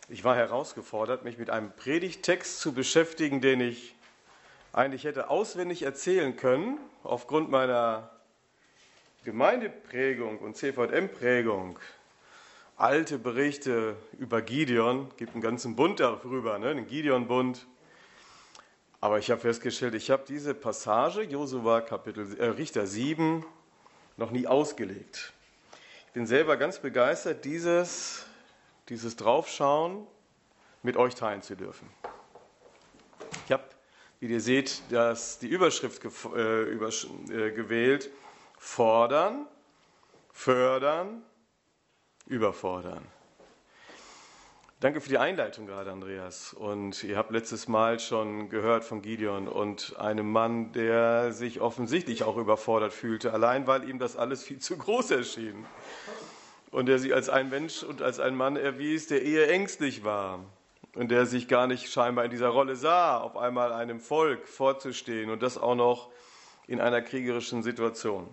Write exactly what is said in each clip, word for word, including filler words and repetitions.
Ich war herausgefordert, mich mit einem Predigttext zu beschäftigen, den ich eigentlich hätte auswendig erzählen können, aufgrund meiner Gemeindeprägung und C V M-Prägung. Alte Berichte über Gideon, gibt einen ganzen Bund darüber, ne? Den Gideon-Bund. Aber ich habe festgestellt, ich habe diese Passage, Josua Kapitel, äh, Richter sieben, noch nie ausgelegt. Ich bin selber ganz begeistert, dieses, dieses Draufschauen mit euch teilen zu dürfen. Ich habe, wie ihr seht, das, die Überschrift ge, äh, übersch, äh, gewählt, fordern, fördern, überfordern. Danke für die Einleitung gerade, Andreas. Und ihr habt letztes Mal schon gehört von Gideon und einem Mann, der sich offensichtlich auch überfordert fühlte, allein weil ihm das alles viel zu groß erschien. Und der sich als ein Mensch und als ein Mann erwies, der eher ängstlich war und der sich gar nicht scheinbar in dieser Rolle sah, auf einmal einem Volk vorzustehen und das auch noch in einer kriegerischen Situation.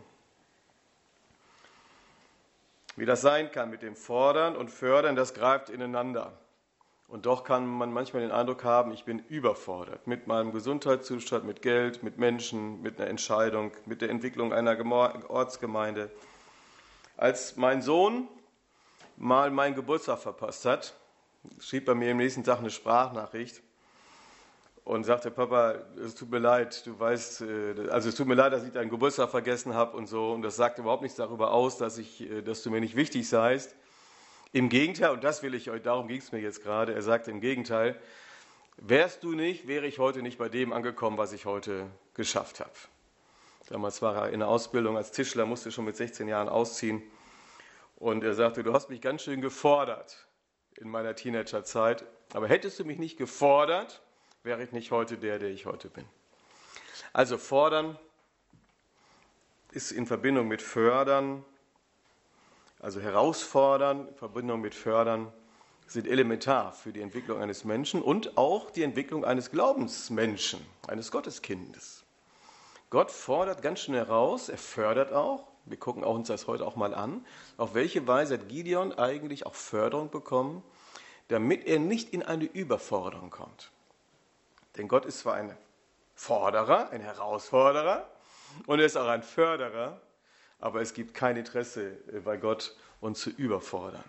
Wie das sein kann mit dem Fordern und Fördern, das greift ineinander. Und doch kann man manchmal den Eindruck haben, ich bin überfordert mit meinem Gesundheitszustand, mit Geld, mit Menschen, mit einer Entscheidung, mit der Entwicklung einer Ortsgemeinde. Als mein Sohn mal meinen Geburtstag verpasst hat, schrieb er mir am nächsten Tag eine Sprachnachricht und sagte, Papa, es tut mir leid, du weißt, also es tut mir leid, dass ich deinen Geburtstag vergessen habe und so. Und das sagt überhaupt nichts darüber aus, dass ich, dass du mir nicht wichtig seist. Im Gegenteil, und das will ich euch, darum ging es mir jetzt gerade, er sagte im Gegenteil, wärst du nicht, wäre ich heute nicht bei dem angekommen, was ich heute geschafft habe. Damals war er in der Ausbildung als Tischler, musste schon mit sechzehn Jahren ausziehen. Und er sagte, du hast mich ganz schön gefordert in meiner Teenagerzeit, aber hättest du mich nicht gefordert, wäre ich nicht heute der, der ich heute bin. Also fordern ist in Verbindung mit fördern, also herausfordern, in Verbindung mit fördern, sind elementar für die Entwicklung eines Menschen und auch die Entwicklung eines Glaubensmenschen, eines Gotteskindes. Gott fordert ganz schön heraus, er fördert auch. Wir gucken uns das heute auch mal an. Auf welche Weise hat Gideon eigentlich auch Förderung bekommen, damit er nicht in eine Überforderung kommt. Denn Gott ist zwar ein Forderer, ein Herausforderer und er ist auch ein Förderer, aber es gibt kein Interesse bei Gott, uns zu überfordern.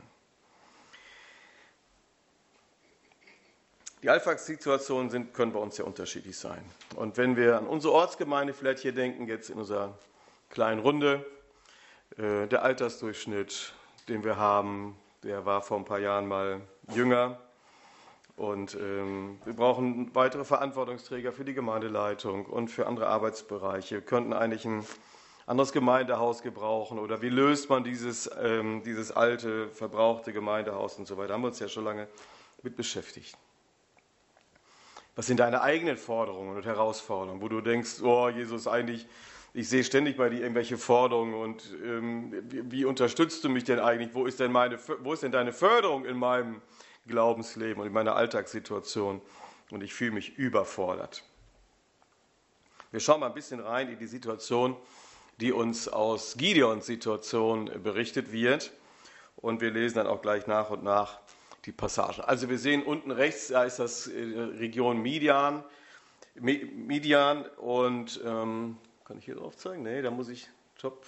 Die Alltagssituationen sind, können bei uns sehr unterschiedlich sein. Und wenn wir an unsere Ortsgemeinde vielleicht hier denken, jetzt in unserer kleinen Runde, äh, der Altersdurchschnitt, den wir haben, der war vor ein paar Jahren mal jünger. Und ähm, wir brauchen weitere Verantwortungsträger für die Gemeindeleitung und für andere Arbeitsbereiche. Wir könnten eigentlich ein anderes Gemeindehaus gebrauchen oder wie löst man dieses, ähm, dieses alte, verbrauchte Gemeindehaus und so weiter. Da haben wir uns ja schon lange mit beschäftigt. Was sind deine eigenen Forderungen und Herausforderungen, wo du denkst, oh Jesus, eigentlich, ich sehe ständig bei dir irgendwelche Forderungen und ähm, wie, wie unterstützt du mich denn eigentlich? Wo ist denn meine, wo ist denn deine Förderung in meinem Glaubensleben und in meiner Alltagssituation? Und ich fühle mich überfordert. Wir schauen mal ein bisschen rein in die Situation, die uns aus Gideons Situation berichtet wird. Und wir lesen dann auch gleich nach und nach die Passagen. Also wir sehen unten rechts, da ist das Region Midian. Midian und, ähm, kann ich hier drauf zeigen? Nee, da muss ich, top.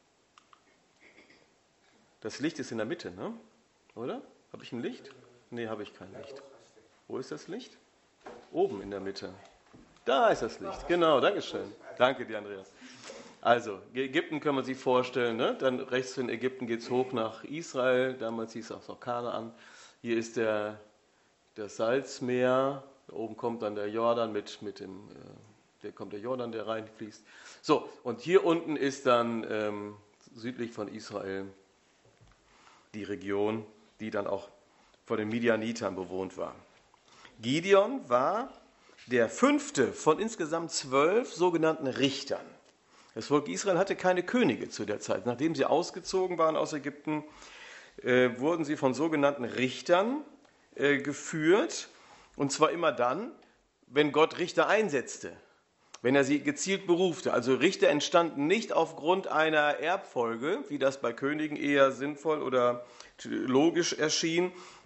Das Licht ist in der Mitte, ne? Oder? Habe ich ein Licht? Nee, habe ich kein Licht. Wo ist das Licht? Oben in der Mitte. Da ist das Licht. Genau, Dankeschön. Danke dir, Andreas. Also, Ägypten kann man sich vorstellen, ne? Dann rechts von Ägypten geht es hoch nach Israel, damals hieß es auch noch Kanaan. Hier ist der, das Salzmeer, da oben kommt dann der Jordan mit, mit dem, äh, der kommt der Jordan, der reinfließt. So, und hier unten ist dann ähm, südlich von Israel die Region, die dann auch von den Midianitern bewohnt war. Gideon war der fünfte von insgesamt zwölf sogenannten Richtern. Das Volk Israel hatte keine Könige zu der Zeit. Nachdem sie ausgezogen waren aus Ägypten, äh, wurden sie von sogenannten Richtern äh, geführt. Und zwar immer dann, wenn Gott Richter einsetzte, wenn er sie gezielt berufte. Also Richter entstanden nicht aufgrund einer Erbfolge, wie das bei Königen eher sinnvoll oder logisch erschien,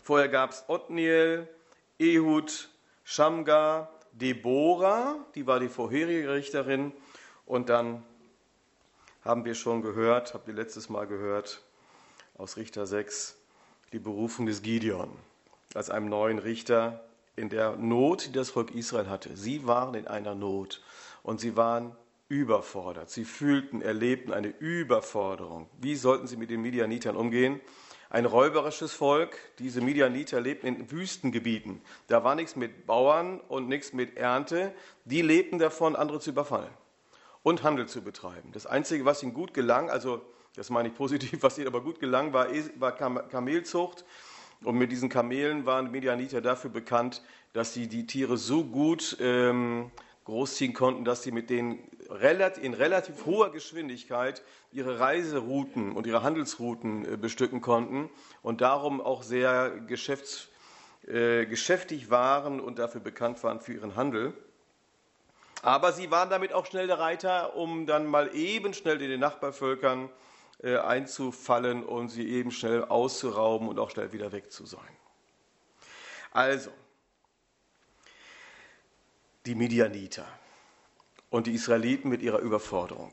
Vorher gab es Othniel, Ehud, Schamgar, Deborah, die war die vorherige Richterin. Und dann haben wir schon gehört, habt ihr letztes Mal gehört, aus Richter sechs, die Berufung des Gideon als einem neuen Richter in der Not, die das Volk Israel hatte. Sie waren in einer Not und sie waren überfordert. Sie fühlten, erlebten eine Überforderung. Wie sollten sie mit den Midianitern umgehen? Ein räuberisches Volk, diese Midianiter lebten in Wüstengebieten. Da war nichts mit Bauern und nichts mit Ernte. Die lebten davon, andere zu überfallen und Handel zu betreiben. Das Einzige, was ihnen gut gelang, also das meine ich positiv, was ihnen aber gut gelang, war, war Kamelzucht. Und mit diesen Kamelen waren die Midianiter dafür bekannt, dass sie die Tiere so gut ähm, großziehen konnten, dass sie mit denen in relativ hoher Geschwindigkeit ihre Reiserouten und ihre Handelsrouten bestücken konnten und darum auch sehr geschäfts, äh, geschäftig waren und dafür bekannt waren für ihren Handel. Aber sie waren damit auch schnell der Reiter, um dann mal eben schnell in den Nachbarvölkern äh, einzufallen und sie eben schnell auszurauben und auch schnell wieder weg zu sein. Also, die Midianiter und die Israeliten mit ihrer Überforderung.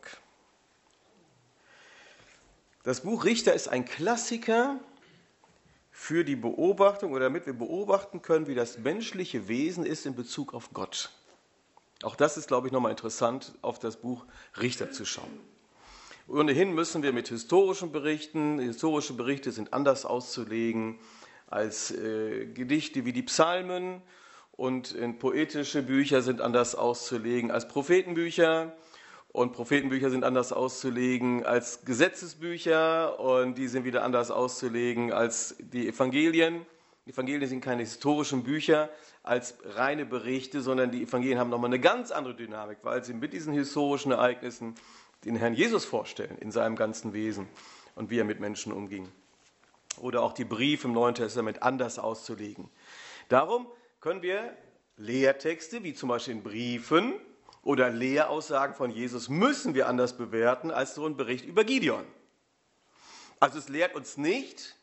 Das Buch Richter ist ein Klassiker für die Beobachtung oder damit wir beobachten können, wie das menschliche Wesen ist in Bezug auf Gott. Auch das ist, glaube ich, nochmal interessant, auf das Buch Richter zu schauen. Ohnehin müssen wir mit historischen Berichten, historische Berichte sind anders auszulegen als äh, Gedichte wie die Psalmen. Und poetische Bücher sind anders auszulegen als Prophetenbücher und Prophetenbücher sind anders auszulegen als Gesetzesbücher und die sind wieder anders auszulegen als die Evangelien. Die Evangelien sind keine historischen Bücher als reine Berichte, sondern die Evangelien haben nochmal eine ganz andere Dynamik, weil sie mit diesen historischen Ereignissen den Herrn Jesus vorstellen in seinem ganzen Wesen und wie er mit Menschen umging. Oder auch die Briefe im Neuen Testament anders auszulegen. Darum können wir Lehrtexte, wie zum Beispiel in Briefen oder Lehraussagen von Jesus, müssen wir anders bewerten als so ein Bericht über Gideon. Also es lehrt uns nicht,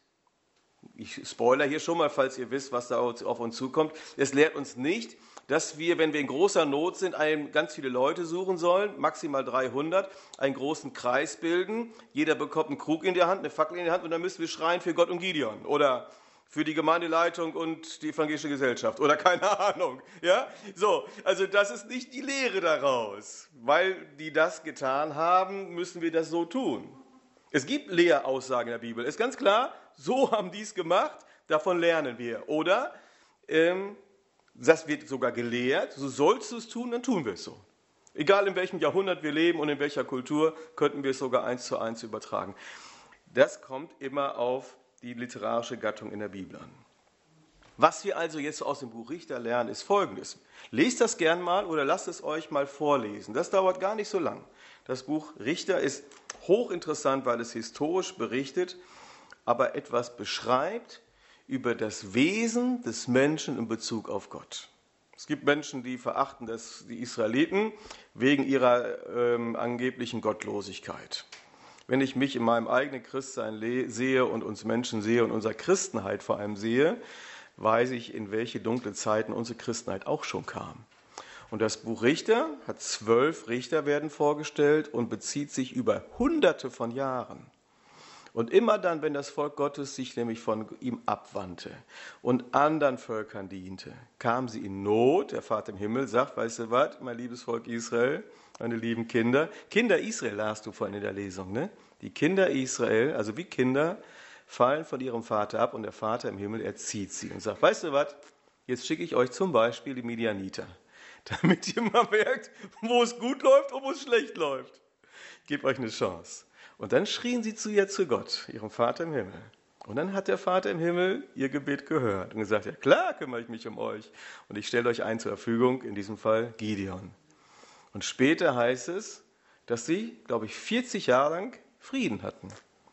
ich spoilere hier schon mal, falls ihr wisst, was da auf uns zukommt, es lehrt uns nicht, dass wir, wenn wir in großer Not sind, ganz viele Leute suchen sollen, maximal dreihundert, einen großen Kreis bilden, jeder bekommt einen Krug in der Hand, eine Fackel in der Hand und dann müssen wir schreien für Gott und Gideon oder für die Gemeindeleitung und die evangelische Gesellschaft oder keine Ahnung. Ja? So, also das ist nicht die Lehre daraus. Weil die das getan haben, müssen wir das so tun. Es gibt Lehraussagen in der Bibel. Ist ganz klar, so haben die es gemacht, davon lernen wir. Oder ähm, das wird sogar gelehrt, so sollst du es tun, dann tun wir es so. Egal in welchem Jahrhundert wir leben und in welcher Kultur, könnten wir es sogar eins zu eins übertragen. Das kommt immer auf die literarische Gattung in der Bibel an. Was wir also jetzt aus dem Buch Richter lernen, ist Folgendes. Lest das gern mal oder lasst es euch mal vorlesen. Das dauert gar nicht so lang. Das Buch Richter ist hochinteressant, weil es historisch berichtet, aber etwas beschreibt über das Wesen des Menschen in Bezug auf Gott. Es gibt Menschen, die verachten das, die Israeliten wegen ihrer ähm, angeblichen Gottlosigkeit. Wenn ich mich in meinem eigenen Christsein sehe und uns Menschen sehe und unsere Christenheit vor allem sehe, weiß ich, in welche dunklen Zeiten unsere Christenheit auch schon kam. Und das Buch Richter hat zwölf Richter werden vorgestellt und bezieht sich über hunderte von Jahren. Und immer dann, wenn das Volk Gottes sich nämlich von ihm abwandte und anderen Völkern diente, kam sie in Not. Der Vater im Himmel sagt, weißt du was, mein liebes Volk Israel, meine lieben Kinder, Kinder Israel las du vorhin in der Lesung, ne? Die Kinder Israel, also wie Kinder, fallen von ihrem Vater ab und der Vater im Himmel erzieht sie und sagt, weißt du was, jetzt schicke ich euch zum Beispiel die Midianiter, damit ihr mal merkt, wo es gut läuft und wo es schlecht läuft. Ich gebe euch eine Chance. Und dann schrien sie zu ihr, zu Gott, ihrem Vater im Himmel. Und dann hat der Vater im Himmel ihr Gebet gehört und gesagt, ja klar kümmere ich mich um euch. Und ich stelle euch einen zur Verfügung, in diesem Fall Gideon. Und später heißt es, dass sie, glaube ich, vierzig Jahre lang Frieden hatten.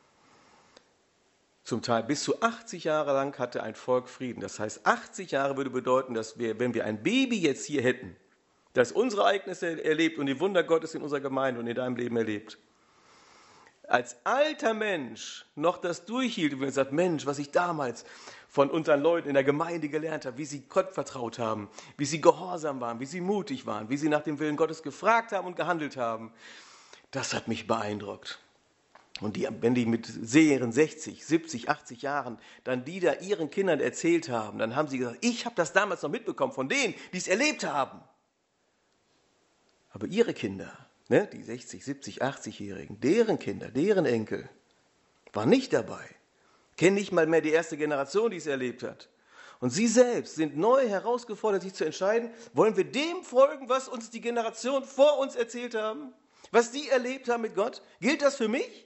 Zum Teil bis zu achtzig Jahre lang hatte ein Volk Frieden. Das heißt, achtzig Jahre würde bedeuten, dass wir, wenn wir ein Baby jetzt hier hätten, das unsere Ereignisse erlebt und die Wunder Gottes in unserer Gemeinde und in deinem Leben erlebt, als alter Mensch noch das durchhielt und sagt, Mensch, was ich damals von unseren Leuten in der Gemeinde gelernt habe, wie sie Gott vertraut haben, wie sie gehorsam waren, wie sie mutig waren, wie sie nach dem Willen Gottes gefragt haben und gehandelt haben, das hat mich beeindruckt. Und die, wenn die mit ihren sechzig, siebzig, achtzig Jahren dann die da ihren Kindern erzählt haben, dann haben sie gesagt, ich habe das damals noch mitbekommen von denen, die es erlebt haben. Aber ihre Kinder, ne, die sechzig, siebzig, achtzig-Jährigen, deren Kinder, deren Enkel, waren nicht dabei. Kennen nicht mal mehr die erste Generation, die es erlebt hat. Und sie selbst sind neu herausgefordert, sich zu entscheiden, wollen wir dem folgen, was uns die Generation vor uns erzählt haben? Was die erlebt haben mit Gott? Gilt das für mich?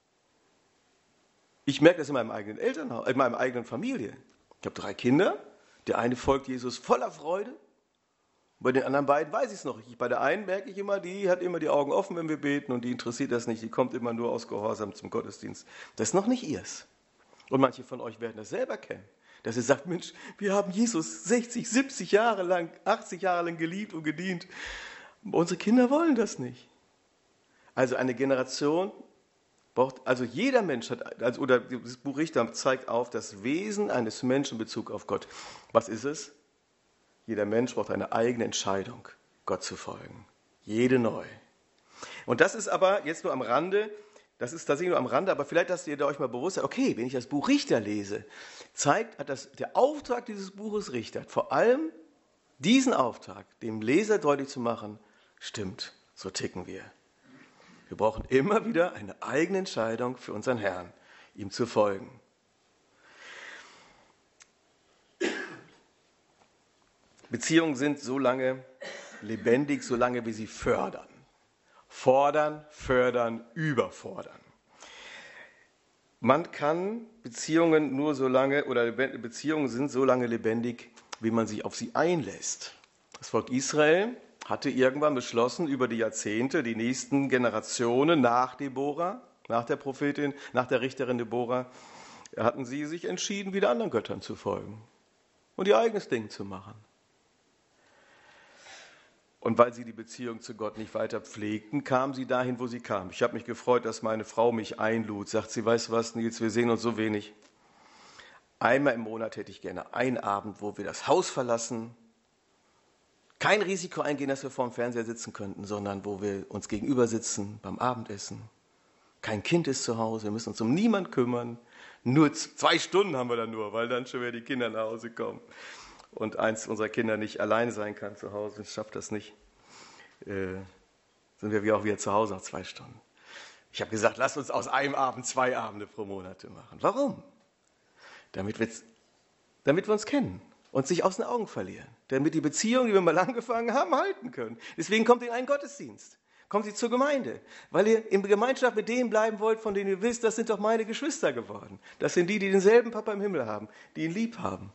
Ich merke das in meinem eigenen Elternhaus, in meiner eigenen Familie. Ich habe drei Kinder. Der eine folgt Jesus voller Freude. Bei den anderen beiden weiß ich es noch nicht. Bei der einen merke ich immer, die hat immer die Augen offen, wenn wir beten, und die interessiert das nicht. Die kommt immer nur aus Gehorsam zum Gottesdienst. Das ist noch nicht ihrs. Und manche von euch werden das selber kennen. Dass ihr sagt, Mensch, wir haben Jesus sechzig, siebzig Jahre lang, achtzig Jahre lang geliebt und gedient. Unsere Kinder wollen das nicht. Also eine Generation braucht, also jeder Mensch hat, also, oder das Buch Richter zeigt auf das Wesen eines Menschen in Bezug auf Gott. Was ist es? Jeder Mensch braucht eine eigene Entscheidung, Gott zu folgen. Jede neu. Und das ist aber jetzt nur am Rande, das ist tatsächlich nur am Rande, aber vielleicht, dass ihr euch mal bewusst seid, okay, wenn ich das Buch Richter lese, zeigt, hat das, der Auftrag dieses Buches Richter, vor allem diesen Auftrag, dem Leser deutlich zu machen, stimmt, so ticken wir. Wir brauchen immer wieder eine eigene Entscheidung für unseren Herrn, ihm zu folgen. Beziehungen sind so lange lebendig, solange wir sie fördern. Fordern, fördern, überfordern. Man kann Beziehungen nur so lange, oder Beziehungen sind so lange lebendig, wie man sich auf sie einlässt. Das Volk Israel hatte irgendwann beschlossen, über die Jahrzehnte, die nächsten Generationen nach Deborah, nach der Prophetin, nach der Richterin Deborah, hatten sie sich entschieden, wieder anderen Göttern zu folgen und ihr eigenes Ding zu machen. Und weil sie die Beziehung zu Gott nicht weiter pflegten, kamen sie dahin, wo sie kamen. Ich habe mich gefreut, dass meine Frau mich einlud. Sagt sie, weißt du was, Nils, wir sehen uns so wenig. Einmal im Monat hätte ich gerne einen Abend, wo wir das Haus verlassen, kein Risiko eingehen, dass wir vor dem Fernseher sitzen könnten, sondern wo wir uns gegenüber sitzen beim Abendessen. Kein Kind ist zu Hause, wir müssen uns um niemanden kümmern. Nur zwei Stunden haben wir dann nur, weil dann schon wieder die Kinder nach Hause kommen. Und eins unserer Kinder nicht alleine sein kann zu Hause, schafft das nicht, äh, sind wir auch wieder zu Hause nach zwei Stunden. Ich habe gesagt, lasst uns aus einem Abend zwei Abende pro Monat machen. Warum? Damit wir, damit wir uns kennen und sich aus den Augen verlieren. Damit die Beziehung, die wir mal angefangen haben, halten können. Deswegen kommt ihr in einen Gottesdienst. Kommt ihr zur Gemeinde. Weil ihr in Gemeinschaft mit denen bleiben wollt, von denen ihr wisst, das sind doch meine Geschwister geworden. Das sind die, die denselben Papa im Himmel haben, die ihn lieb haben.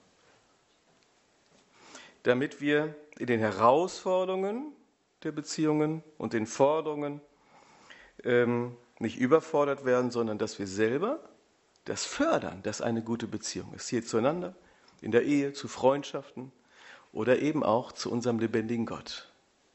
Damit wir in den Herausforderungen der Beziehungen und den Forderungen ähm, nicht überfordert werden, sondern dass wir selber das fördern, dass eine gute Beziehung ist. Hier zueinander, in der Ehe, zu Freundschaften oder eben auch zu unserem lebendigen Gott.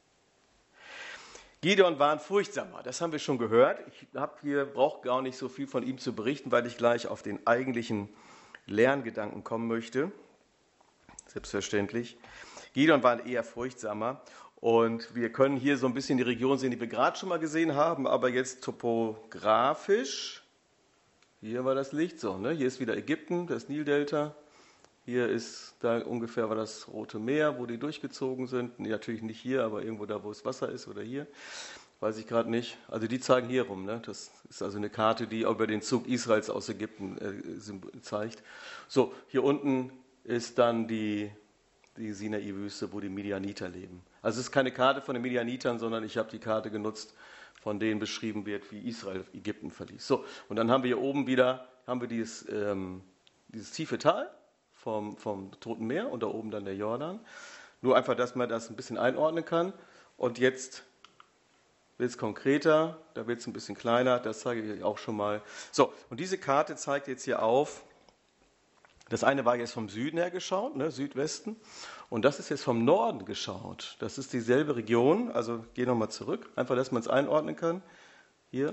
Gideon war ein Furchtsamer, das haben wir schon gehört. Ich hab hier brauche gar nicht so viel von ihm zu berichten, weil ich gleich auf den eigentlichen Lerngedanken kommen möchte. Selbstverständlich. Gideon war ein eher furchtsamer und wir können hier so ein bisschen die Region sehen, die wir gerade schon mal gesehen haben, aber jetzt topografisch. Hier war das Licht so, ne? Hier ist wieder Ägypten, das Nildelta. Hier ist da ungefähr war das Rote Meer, wo die durchgezogen sind. Nee, natürlich nicht hier, aber irgendwo da, wo es Wasser ist oder hier. Weiß ich gerade nicht. Also die zeigen hier rum. Ne? Das ist also eine Karte, die über den Zug Israels aus Ägypten äh, zeigt. So, hier unten ist dann die, die Sinai-Wüste, wo die Midianiter leben. Also es ist keine Karte von den Midianitern, sondern ich habe die Karte genutzt, von denen beschrieben wird, wie Israel Ägypten verließ. So, und dann haben wir hier oben wieder haben wir dieses, ähm, dieses tiefe Tal vom, vom Toten Meer und da oben dann der Jordan. Nur einfach, dass man das ein bisschen einordnen kann. Und jetzt wird es konkreter, da wird es ein bisschen kleiner, das zeige ich euch auch schon mal. So, und diese Karte zeigt jetzt hier auf, das eine war jetzt vom Süden her geschaut, ne, Südwesten, und das ist jetzt vom Norden geschaut. Das ist dieselbe Region, also gehe nochmal zurück, einfach, dass man es einordnen kann. Hier,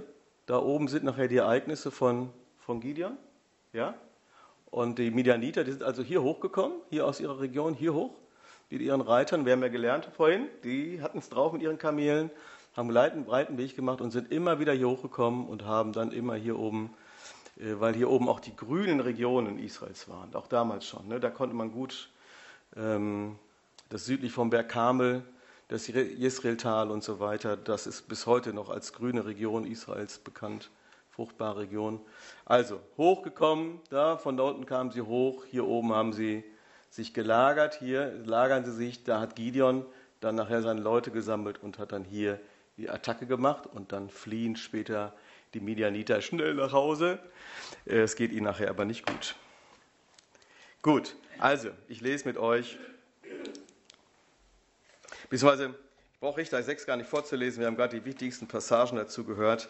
Da oben sind nachher die Ereignisse von, von Gideon. Ja? Und die Midianiter, die sind also hier hochgekommen, hier aus ihrer Region, hier hoch, mit ihren Reitern. Wir haben ja gelernt vorhin, die hatten es drauf mit ihren Kamelen, haben einen breiten Weg gemacht und sind immer wieder hier hochgekommen und haben dann immer hier oben, weil hier oben auch die grünen Regionen Israels waren, auch damals schon. Ne? Da konnte man gut, ähm, das südlich vom Berg Karmel, das Jesreeltal und so weiter, das ist bis heute noch als grüne Region Israels bekannt, fruchtbare Region. Also hochgekommen, da von da unten kamen sie hoch, hier oben haben sie sich gelagert, hier lagern sie sich, da hat Gideon dann nachher seine Leute gesammelt und hat dann hier die Attacke gemacht und dann fliehen später die Midianiter schnell nach Hause. Es geht ihnen nachher aber nicht gut. Gut, also ich lese mit euch, beziehungsweise ich brauche Richter sechs gar nicht vorzulesen, wir haben gerade die wichtigsten Passagen dazu gehört,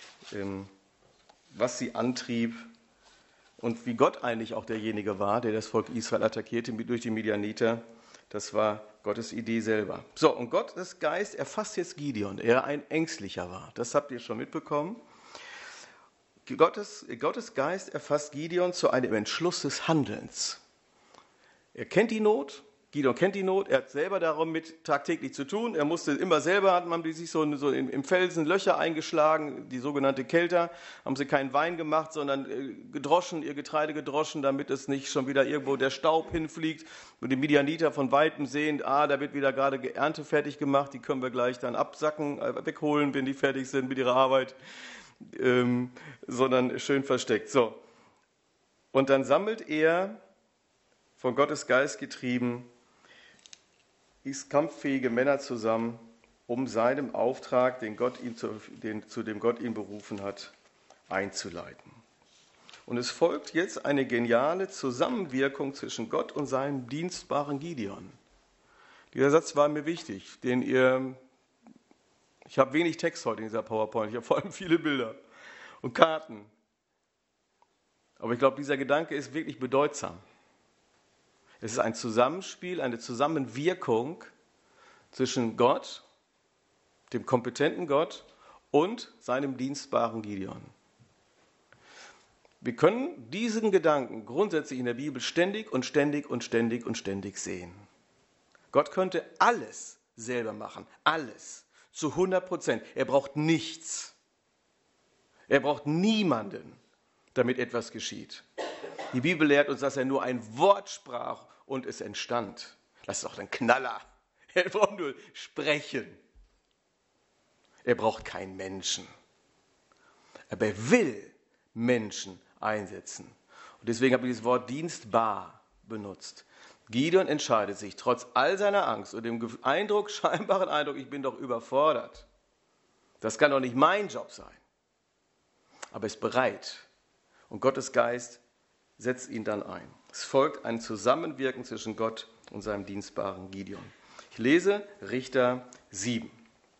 was sie antrieb und wie Gott eigentlich auch derjenige war, der das Volk Israel attackierte durch die Midianiter. Das war Gottes Idee selber. So, und Gottes Geist erfasst jetzt Gideon, der ein Ängstlicher war. Das habt ihr schon mitbekommen. Gottes, Gottes Geist erfasst Gideon zu einem Entschluss des Handelns. Er kennt die Not, Gideon kennt die Not, er hat selber damit tagtäglich zu tun. Er musste immer selber, hat man sich so, so im Felsen Löcher eingeschlagen, die sogenannte Kelter, haben sie keinen Wein gemacht, sondern gedroschen, ihr Getreide gedroschen, damit es nicht schon wieder irgendwo der Staub hinfliegt und die Midianiter von Weitem sehen, ah, da wird wieder gerade Ernte fertig gemacht, die können wir gleich dann absacken, wegholen, wenn die fertig sind mit ihrer Arbeit, ähm, sondern schön versteckt. So. Und dann sammelt er, von Gottes Geist getrieben, ist kampffähige Männer zusammen, um seinem Auftrag, den Gott ihn zu, den, zu dem Gott ihn berufen hat, einzuleiten. Und es folgt jetzt eine geniale Zusammenwirkung zwischen Gott und seinem dienstbaren Gideon. Dieser Satz war mir wichtig, den ihr, ich habe wenig Text heute in dieser PowerPoint, ich habe vor allem viele Bilder und Karten. Aber ich glaube, dieser Gedanke ist wirklich bedeutsam. Es ist ein Zusammenspiel, eine Zusammenwirkung zwischen Gott, dem kompetenten Gott und seinem dienstbaren Gideon. Wir können diesen Gedanken grundsätzlich in der Bibel ständig und ständig und ständig und ständig sehen. Gott könnte alles selber machen, alles, zu hundert Prozent. Er braucht nichts. Er braucht niemanden, damit etwas geschieht. Die Bibel lehrt uns, dass er nur ein Wort sprach und es entstand. Das ist doch ein Knaller. Er braucht nur sprechen. Er braucht keinen Menschen. Aber er will Menschen einsetzen. Und deswegen habe ich das Wort dienstbar benutzt. Gideon entscheidet sich, trotz all seiner Angst und dem Eindruck, scheinbaren Eindruck, ich bin doch überfordert. Das kann doch nicht mein Job sein. Aber er ist bereit. Und Gottes Geist setzt ihn dann ein. Es folgt ein Zusammenwirken zwischen Gott und seinem dienstbaren Gideon. Ich lese Richter sieben.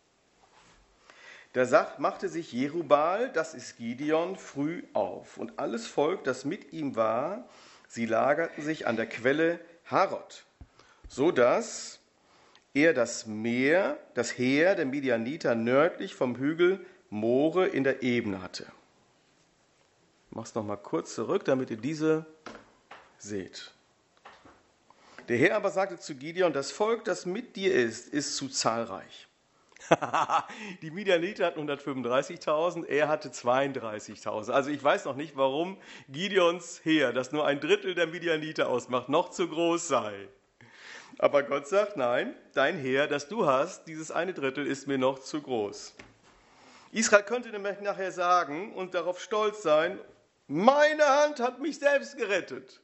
Da machte sich Jerubbaal, das ist Gideon, früh auf. Und alles Volk, das mit ihm war, sie lagerten sich an der Quelle Harod, so dass er das Meer, das Heer der Midianiter nördlich vom Hügel More in der Ebene hatte. Ich mache es nochmal kurz zurück, damit ihr diese seht. Der Herr aber sagte zu Gideon, das Volk, das mit dir ist, ist zu zahlreich. Die Midianiter hatten hundertfünfunddreißigtausend, er hatte zweiunddreißigtausend. Also ich weiß noch nicht, warum Gideons Heer, das nur ein Drittel der Midianiter ausmacht, noch zu groß sei. Aber Gott sagt, nein, dein Heer, das du hast, dieses eine Drittel ist mir noch zu groß. Israel könnte nämlich nachher sagen und darauf stolz sein, meine Hand hat mich selbst gerettet.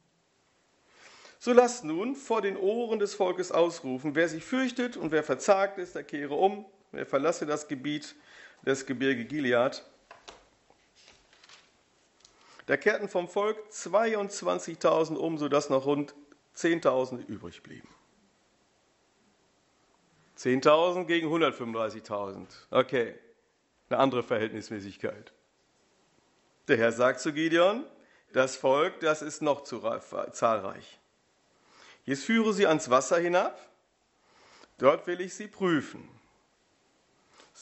So lasst nun vor den Ohren des Volkes ausrufen, wer sich fürchtet und wer verzagt ist, der kehre um, wer verlasse das Gebiet des Gebirge Gilead. Da kehrten vom Volk zweiundzwanzigtausend um, sodass noch rund zehntausend übrig blieben. zehntausend gegen hundertfünfunddreißigtausend. Okay, eine andere Verhältnismäßigkeit. Der Herr sagt zu Gideon, das Volk, das ist noch zu zahlreich. Jetzt führe sie ans Wasser hinab, dort will ich sie prüfen.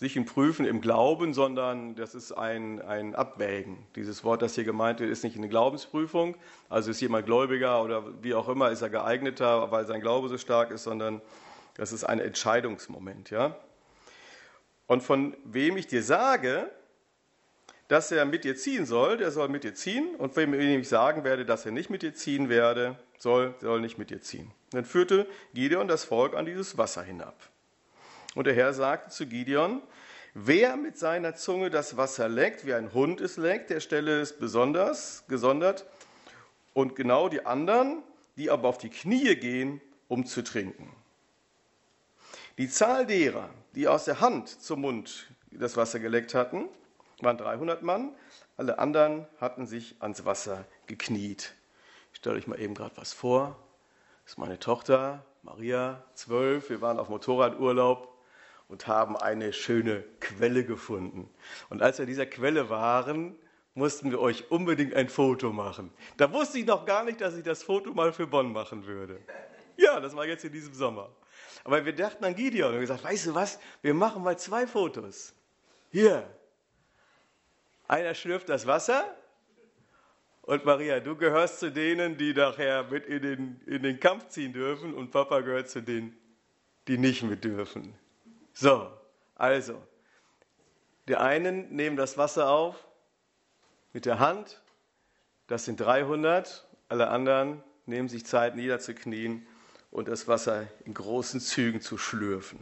ist nicht ein Prüfen im Glauben, sondern das ist ein, ein Abwägen. Dieses Wort, das hier gemeint wird, ist nicht eine Glaubensprüfung, also ist jemand gläubiger oder wie auch immer, ist er geeigneter, weil sein Glaube so stark ist, sondern das ist ein Entscheidungsmoment. Ja? Und von wem ich dir sage, dass er mit dir ziehen soll, der soll mit dir ziehen. Und wem ich sagen werde, dass er nicht mit dir ziehen werde, soll, soll nicht mit dir ziehen. Dann führte Gideon das Volk an dieses Wasser hinab. Und der Herr sagte zu Gideon, wer mit seiner Zunge das Wasser leckt, wie ein Hund es leckt, der stelle es besonders gesondert. Und genau die anderen, die aber auf die Knie gehen, um zu trinken. Die Zahl derer, die aus der Hand zum Mund das Wasser geleckt hatten, waren dreihundert Mann. Alle anderen hatten sich ans Wasser gekniet. Ich stelle euch mal eben gerade was vor. Das ist meine Tochter, Maria, zwölf. Wir waren auf Motorradurlaub und haben eine schöne Quelle gefunden. Und als wir an dieser Quelle waren, mussten wir euch unbedingt ein Foto machen. Da wusste ich noch gar nicht, dass ich das Foto mal für Bonn machen würde. Ja, das war jetzt in diesem Sommer. Aber wir dachten an Gideon und haben gesagt, weißt du was, wir machen mal zwei Fotos. Hier, einer schlürft das Wasser und Maria, du gehörst zu denen, die nachher mit in den, in den Kampf ziehen dürfen und Papa gehört zu denen, die nicht mit dürfen. So, also, die einen nehmen das Wasser auf mit der Hand, das sind dreihundert, alle anderen nehmen sich Zeit niederzuknien und das Wasser in großen Zügen zu schlürfen.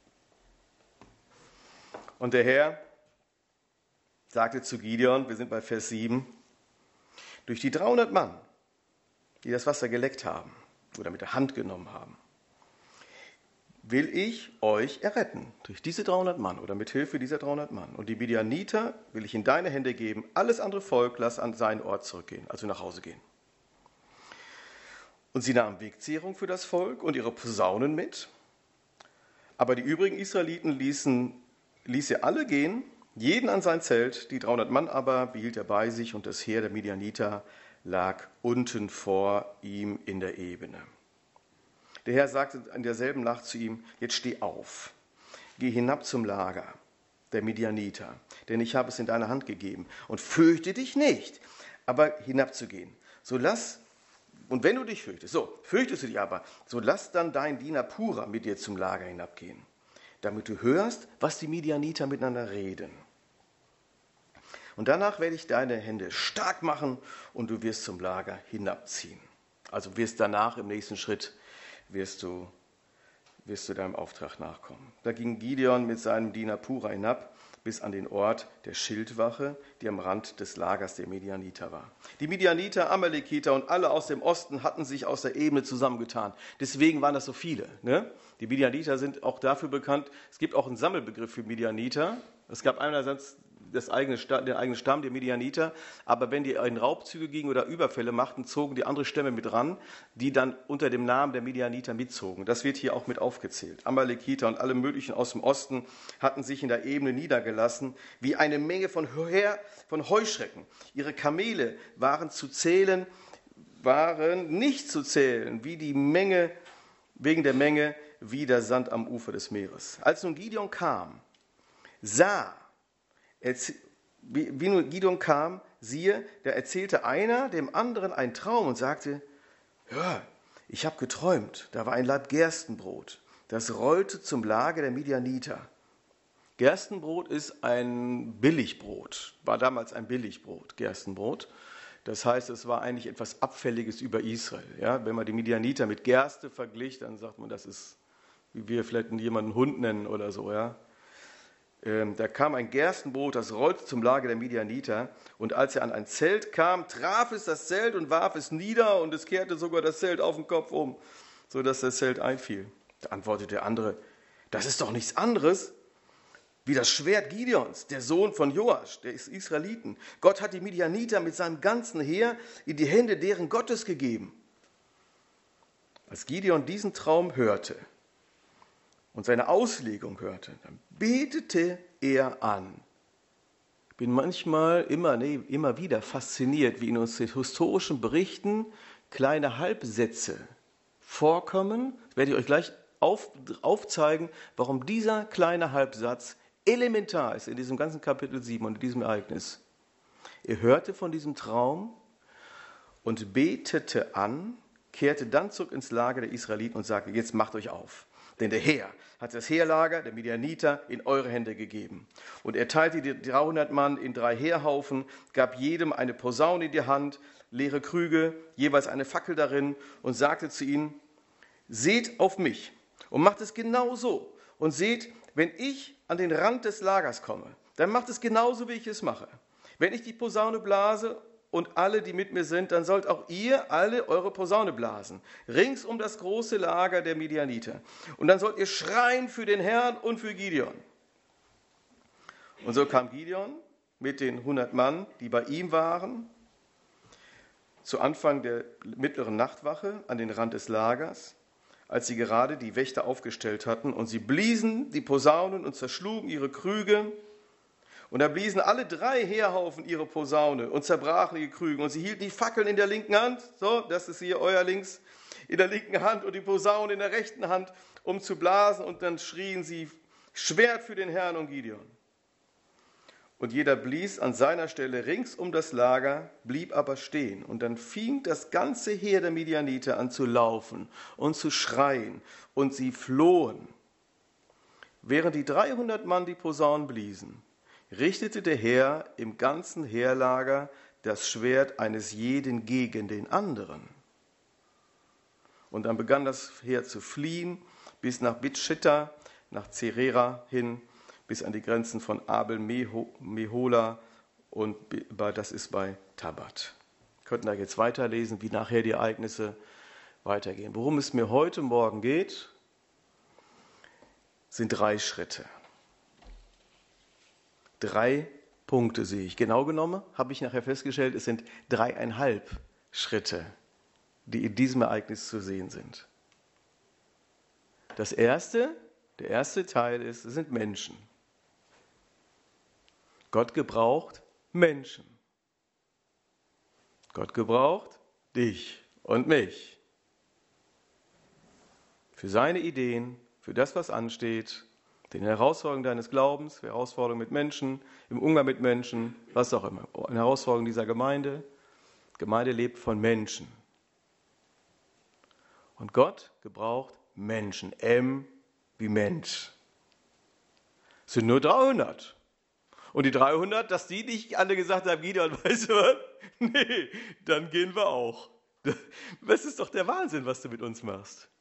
Und der Herr sagte zu Gideon, wir sind bei Vers sieben, durch die dreihundert Mann, die das Wasser geleckt haben oder mit der Hand genommen haben, will ich euch erretten. Durch diese dreihundert Mann oder mit Hilfe dieser dreihundert Mann. Und die Midianiter will ich in deine Hände geben. Alles andere Volk lass an seinen Ort zurückgehen, also nach Hause gehen. Und sie nahmen Wegzehrung für das Volk und ihre Posaunen mit. Aber die übrigen Israeliten ließen, ließ er alle gehen, jeden an sein Zelt. Die dreihundert Mann aber behielt er bei sich und das Heer der Midianiter lag unten vor ihm in der Ebene. Der Herr sagte in derselben Nacht zu ihm, jetzt steh auf, geh hinab zum Lager der Midianiter, denn ich habe es in deine Hand gegeben. Und fürchte dich nicht, aber hinabzugehen. So lass, und wenn du dich fürchtest, so, fürchtest du dich aber, so lass dann dein Diener Pura mit dir zum Lager hinabgehen, damit du hörst, was die Midianiter miteinander reden. Und danach werde ich deine Hände stark machen und du wirst zum Lager hinabziehen. Also wirst danach im nächsten Schritt wirst du, wirst du deinem Auftrag nachkommen. Da ging Gideon mit seinem Diener Pura hinab, bis an den Ort der Schildwache, die am Rand des Lagers der Midianiter war. Die Midianiter, Amalekiter und alle aus dem Osten hatten sich aus der Ebene zusammengetan. Deswegen waren das so viele. Ne? Die Midianiter sind auch dafür bekannt, es gibt auch einen Sammelbegriff für Midianiter. Es gab einerseits das eigene, den eigenen Stamm, die Midianiter, aber wenn die in Raubzüge gingen oder Überfälle machten, zogen die andere Stämme mit ran, die dann unter dem Namen der Midianiter mitzogen. Das wird hier auch mit aufgezählt. Amalekiter und alle möglichen aus dem Osten hatten sich in der Ebene niedergelassen, wie eine Menge von, Heu, von Heuschrecken. Ihre Kamele waren zu zählen, waren nicht zu zählen, wie die Menge, wegen der Menge, wie der Sand am Ufer des Meeres. Als nun Gideon kam, sah, wie nun Gideon kam, siehe, da erzählte einer dem anderen einen Traum und sagte, hör, ich habe geträumt, da war ein Laib Gerstenbrot, das rollte zum Lager der Midianiter. Gerstenbrot ist ein Billigbrot, war damals ein Billigbrot, Gerstenbrot. Das heißt, es war eigentlich etwas Abfälliges über Israel. Ja, wenn man die Midianiter mit Gerste vergleicht, dann sagt man, das ist, wie wir vielleicht jemanden Hund nennen oder so, ja. Ähm, da kam ein Gerstenbrot, das rollte zum Lager der Midianiter. Und als er an ein Zelt kam, traf es das Zelt und warf es nieder und es kehrte sogar das Zelt auf den Kopf um, sodass das Zelt einfiel. Da antwortete der andere, das ist doch nichts anderes wie das Schwert Gideons, der Sohn von Joasch, des Israeliten. Gott hat die Midianiter mit seinem ganzen Heer in die Hände deren Gottes gegeben. Als Gideon diesen Traum hörte und seine Auslegung hörte, dann betete er an. Ich bin manchmal immer, nee, immer wieder fasziniert, wie in unseren historischen Berichten kleine Halbsätze vorkommen. Das werde ich euch gleich auf, aufzeigen, warum dieser kleine Halbsatz elementar ist in diesem ganzen Kapitel sieben und in diesem Ereignis. Er hörte von diesem Traum und betete an, kehrte dann zurück ins Lager der Israeliten und sagte, jetzt macht euch auf. Denn der Herr hat das Heerlager der Midianiter in eure Hände gegeben. Und er teilte die dreihundert Mann in drei Heerhaufen, gab jedem eine Posaune in die Hand, leere Krüge, jeweils eine Fackel darin und sagte zu ihnen, seht auf mich und macht es genau so. Und seht, wenn ich an den Rand des Lagers komme, dann macht es genauso, wie ich es mache. Wenn ich die Posaune blase und alle, die mit mir sind, dann sollt auch ihr alle eure Posaune blasen, rings um das große Lager der Midianiter. Und dann sollt ihr schreien für den Herrn und für Gideon. Und so kam Gideon mit den hundert Mann, die bei ihm waren, zu Anfang der mittleren Nachtwache an den Rand des Lagers, als sie gerade die Wächter aufgestellt hatten. Und sie bliesen die Posaunen und zerschlugen ihre Krüge. Und da bliesen alle drei Heerhaufen ihre Posaune und zerbrachen die Krüge. Und sie hielten die Fackeln in der linken Hand, so, das ist hier euer links, in der linken Hand und die Posaune in der rechten Hand, um zu blasen. Und dann schrien sie, Schwert für den Herrn und Gideon. Und jeder blies an seiner Stelle rings um das Lager, blieb aber stehen. Und dann fing das ganze Heer der Midianiter an zu laufen und zu schreien. Und sie flohen. Während die dreihundert Mann die Posaunen bliesen, richtete der Herr im ganzen Heerlager das Schwert eines jeden gegen den anderen. Und dann begann das Heer zu fliehen, bis nach Bitschitta, nach Zerera hin, bis an die Grenzen von Abel-Mehola und das ist bei Tabat. Wir könnten da jetzt weiterlesen, wie nachher die Ereignisse weitergehen. Worum es mir heute Morgen geht, sind drei Schritte. Drei Punkte sehe ich. Genau genommen habe ich nachher festgestellt, es sind dreieinhalb Schritte, die in diesem Ereignis zu sehen sind. Das erste, der erste Teil ist, es sind Menschen. Gott gebraucht Menschen. Gott gebraucht dich und mich. Für seine Ideen, für das, was ansteht, den Herausforderungen deines Glaubens, Herausforderungen mit Menschen, im Umgang mit Menschen, was auch immer. Eine Herausforderung dieser Gemeinde. Gemeinde lebt von Menschen. Und Gott gebraucht Menschen. M wie Mensch. Es sind nur dreihundert. Und die dreihundert, dass die nicht alle gesagt haben, Gideon, weißt du was? Nee, dann gehen wir auch. Das ist doch der Wahnsinn, was du mit uns machst.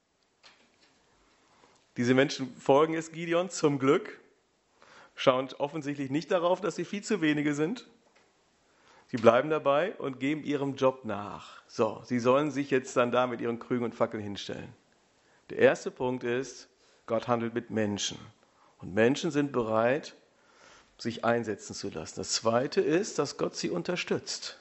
Diese Menschen folgen es Gideon zum Glück, schauen offensichtlich nicht darauf, dass sie viel zu wenige sind. Sie bleiben dabei und geben ihrem Job nach. So, sie sollen sich jetzt dann da mit ihren Krügen und Fackeln hinstellen. Der erste Punkt ist, Gott handelt mit Menschen. Und Menschen sind bereit, sich einsetzen zu lassen. Das zweite ist, dass Gott sie unterstützt.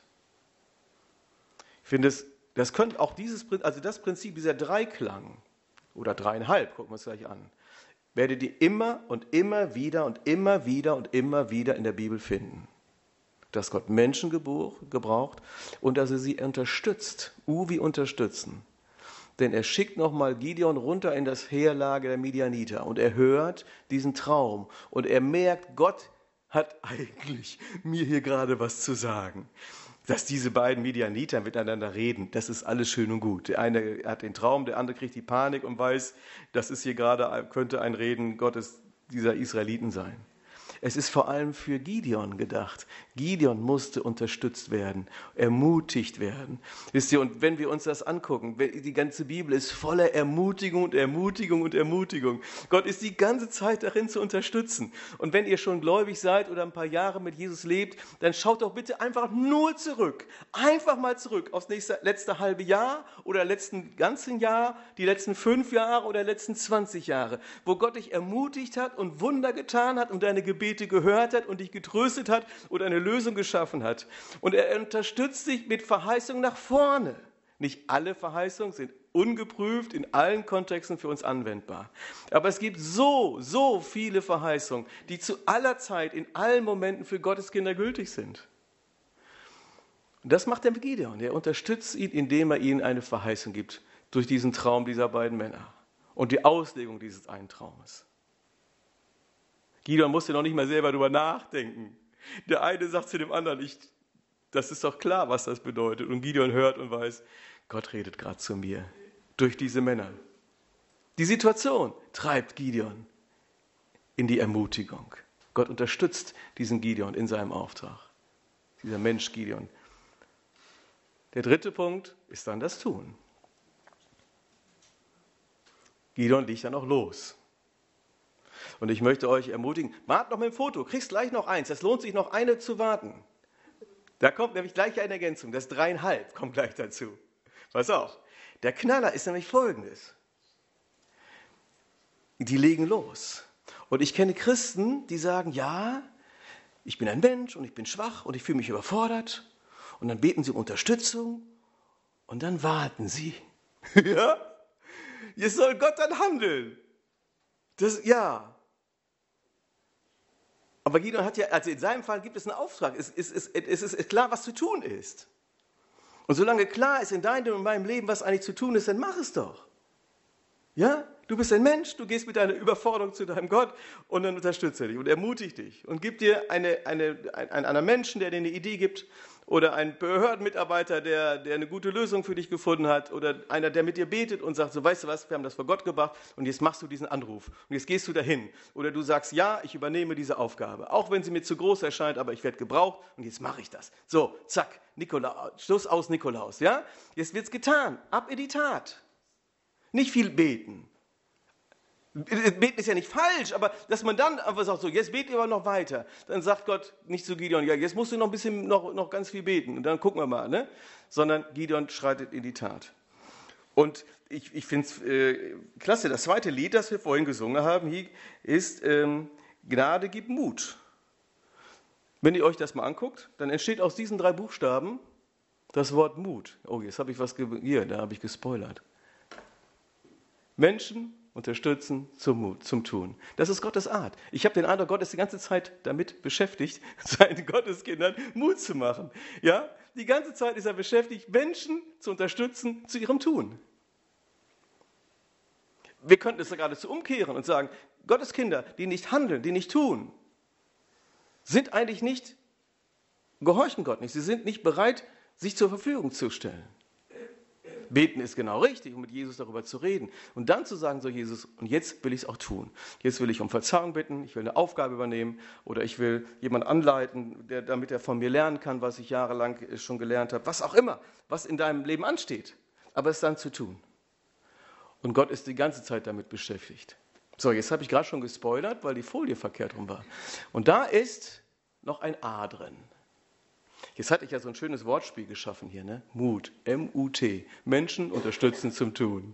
Ich finde, es, das könnte auch dieses, also das Prinzip, dieser Dreiklang oder dreieinhalb, gucken wir uns gleich an, werdet ihr immer und immer wieder und immer wieder und immer wieder in der Bibel finden. Dass Gott Menschen gebraucht und dass er sie unterstützt. U wie unterstützen. Denn er schickt nochmal Gideon runter in das Heerlager der Midianiter und er hört diesen Traum und er merkt, Gott hat eigentlich mir hier gerade was zu sagen. Dass diese beiden Midianiter miteinander reden, das ist alles schön und gut. Der eine hat den Traum, der andere kriegt die Panik und weiß, das ist hier gerade, könnte ein Reden Gottes dieser Israeliten sein. Es ist vor allem für Gideon gedacht. Gideon musste unterstützt werden, ermutigt werden. Wisst ihr, und wenn wir uns das angucken, die ganze Bibel ist voller Ermutigung und Ermutigung und Ermutigung. Gott ist die ganze Zeit darin zu unterstützen. Und wenn ihr schon gläubig seid oder ein paar Jahre mit Jesus lebt, dann schaut doch bitte einfach nur zurück. Einfach mal zurück aufs nächste, letzte halbe Jahr oder letzten ganzen Jahr, die letzten fünf Jahre oder letzten zwanzig Jahre, wo Gott dich ermutigt hat und Wunder getan hat und deine Gebete gehört hat und dich getröstet hat oder eine Lösung geschaffen hat. Und er unterstützt dich mit Verheißungen nach vorne. Nicht alle Verheißungen sind ungeprüft, in allen Kontexten für uns anwendbar. Aber es gibt so, so viele Verheißungen, die zu aller Zeit, in allen Momenten für Gottes Kinder gültig sind. Und das macht er mit Gideon. Er unterstützt ihn, indem er ihnen eine Verheißung gibt, durch diesen Traum dieser beiden Männer und die Auslegung dieses einen Traumes. Gideon musste noch nicht mal selber drüber nachdenken. Der eine sagt zu dem anderen, ich, das ist doch klar, was das bedeutet. Und Gideon hört und weiß, Gott redet gerade zu mir durch diese Männer. Die Situation treibt Gideon in die Ermutigung. Gott unterstützt diesen Gideon in seinem Auftrag. Dieser Mensch Gideon. Der dritte Punkt ist dann das Tun. Gideon liegt dann auch los. Und ich möchte euch ermutigen, wart noch mit dem Foto, kriegst gleich noch eins. Es lohnt sich noch eine zu warten. Da kommt nämlich gleich eine Ergänzung, das dreieinhalb kommt gleich dazu. Pass auf, der Knaller ist nämlich folgendes. Die legen los. Und ich kenne Christen, die sagen, ja, ich bin ein Mensch und ich bin schwach und ich fühle mich überfordert. Und dann beten sie um Unterstützung und dann warten sie. Ja? Jetzt soll Gott dann handeln. Das, ja. Aber Gideon hat ja, also in seinem Fall gibt es einen Auftrag. Es, es, es, es ist klar, was zu tun ist. Und solange klar ist in deinem und meinem Leben, was eigentlich zu tun ist, dann mach es doch. Ja? Du bist ein Mensch, du gehst mit deiner Überforderung zu deinem Gott und dann unterstützt er dich und ermutigt dich und gibt dir eine, eine, einen anderen Menschen, der dir eine Idee gibt oder einen Behördenmitarbeiter, der, der eine gute Lösung für dich gefunden hat oder einer, der mit dir betet und sagt, so weißt du was, wir haben das vor Gott gebracht und jetzt machst du diesen Anruf und jetzt gehst du dahin. Oder du sagst, ja, ich übernehme diese Aufgabe, auch wenn sie mir zu groß erscheint, aber ich werde gebraucht und jetzt mache ich das. So, zack, Nikolaus, Schluss aus Nikolaus, ja? Jetzt wird's getan, ab in die Tat. Nicht viel beten. Beten ist ja nicht falsch, aber dass man dann einfach sagt, so, jetzt beten wir noch weiter. Dann sagt Gott nicht zu Gideon, ja, jetzt musst du noch ein bisschen, noch, noch ganz viel beten und dann gucken wir mal, ne? Sondern Gideon schreitet in die Tat. Und ich, ich finde es äh, klasse, das zweite Lied, das wir vorhin gesungen haben, hier ist ähm, Gnade gibt Mut. Wenn ihr euch das mal anguckt, dann entsteht aus diesen drei Buchstaben das Wort Mut. Oh, jetzt habe ich was, ge- hier, da habe ich gespoilert. Menschen unterstützen zum Mut, zum Tun. Das ist Gottes Art. Ich habe den Eindruck, Gott ist die ganze Zeit damit beschäftigt, seinen Gotteskindern Mut zu machen. Ja? Die ganze Zeit ist er beschäftigt, Menschen zu unterstützen zu ihrem Tun. Wir könnten es ja geradezu umkehren und sagen, Gottes Kinder, die nicht handeln, die nicht tun, sind eigentlich nicht, gehorchen Gott nicht. Sie sind nicht bereit, sich zur Verfügung zu stellen. Beten ist genau richtig, um mit Jesus darüber zu reden. Und dann zu sagen, so Jesus, und jetzt will ich es auch tun. Jetzt will ich um Verzeihung bitten, ich will eine Aufgabe übernehmen oder ich will jemanden anleiten, der, damit er von mir lernen kann, was ich jahrelang schon gelernt habe. Was auch immer, was in deinem Leben ansteht. Aber es dann zu tun. Und Gott ist die ganze Zeit damit beschäftigt. So, jetzt habe ich gerade schon gespoilert, weil die Folie verkehrt rum war. Und da ist noch ein A drin. Jetzt hatte ich ja so ein schönes Wortspiel geschaffen hier, ne? Mut, M U T, Menschen unterstützen zum Tun.